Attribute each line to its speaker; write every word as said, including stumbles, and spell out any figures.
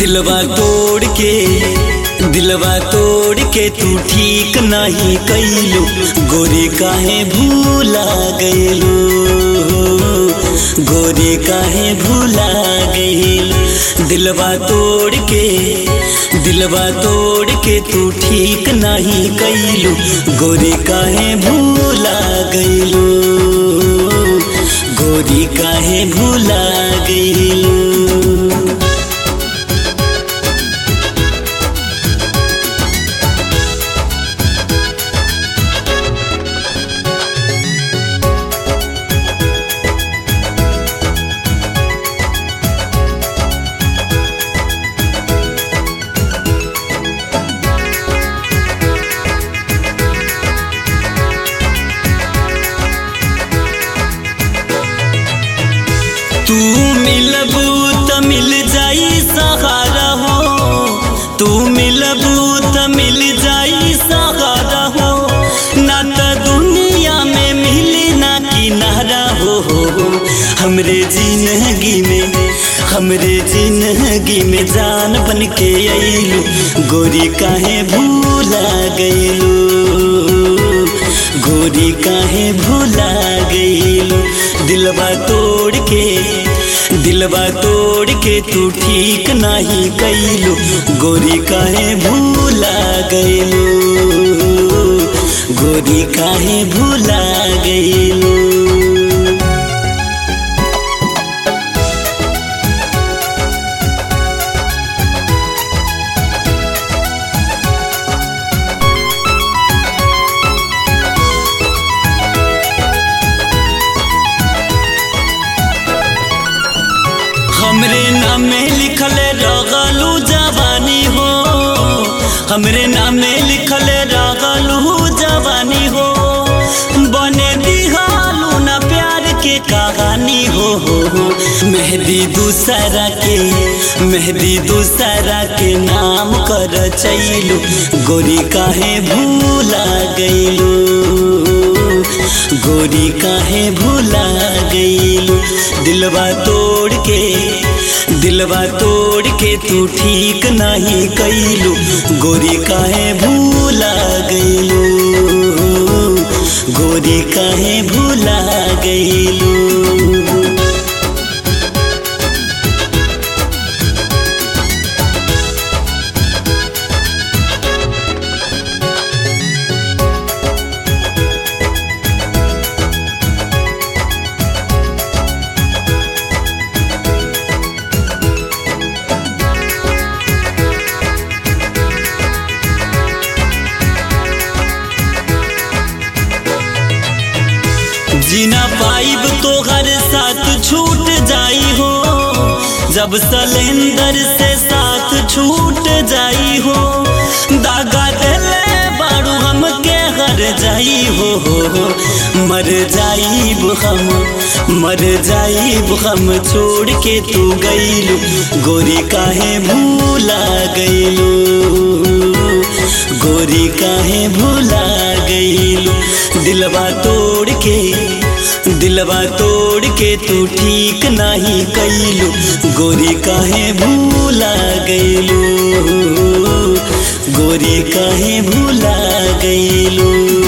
Speaker 1: दिलवा तोड़ के दिलवा तोड़ के तू ठीक नहीं कैलू, गोरी काहे भूला गइलू, गोरी काहे भूला गइलू। दिलवा तोड़ के दिलवा तोड़ के तू ठीक नहीं कैलू, गोरी काहे भूला गइलू, गोरी काहे भूला गइलू। तू मिलबू त मिल जाई सहारा हो, तू मिलबू त मिल जाई सहारा हो, ना त दुनिया में मिली ना किनारा हो। हमरे जिंदगी में हमरे जिंदगी में जान बन के अइलू, गोरी काहे भूला गइलू, गोरी काहे भूला गइलू। दिलवा तोड़ के दिलवा तोड़ के तू ठीक नहीं कैलू, गोरी काहे भूला गइलू, गोरी काहे भूला गइलू। हमरे नामे लिखले रगलू जवानी हो, हमरे नामे लिखले रगलू जवानी हो, बने दिहालू ना प्यार के कहानी हो। मेहंदी दूसरा के मेहंदी दूसरा के नाम कर चैलू, गोरी काहे भूला गइलू, गोरी काहे भूला गइलू। दिलवा तोड़ के दिलवा तोड़ के तू ठीक नहीं कैलू, गोरी काहे भूला गइलू, गोरी काहे भूला गइलू। जीना पाइब तो हर साथ छूट जाई हो, जब सलेंदर से साथ छूट जाई हो, दागा देले बारू हमके हर जाई हो। मर जाइब हम मर जाइब हम छोड़ के तू गइलू, गोरी काहे भूला गइलू, गोरी काहे भूला गइलू। दिलवा तोड़ के दिलवा तोड़ के तू ठीक नहीं कैलू, गोरी काहे भूला गइलू, गोरी काहे भूला गइलू।